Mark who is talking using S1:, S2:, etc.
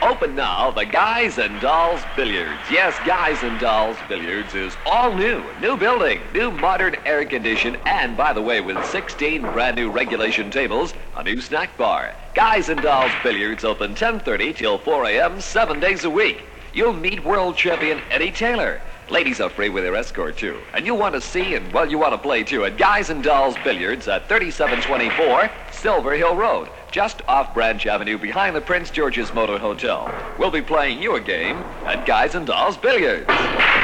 S1: Open now, the Guys and Dolls Billiards. Yes, Guys and Dolls Billiards is all new. New building, new modern air condition, and by the way, with 16 brand new regulation tables, a new snack bar. Guys and Dolls Billiards open 10:30 till 4 a.m. 7 days a week. You'll meet world champion Eddie Taylor. Ladies are free with their escort, too. And you want to see and, well, you want to play, too, at Guys and Dolls Billiards at 3724 Silver Hill Road, just off Branch Avenue behind the Prince George's Motor Hotel. We'll be playing you a game at Guys and Dolls Billiards.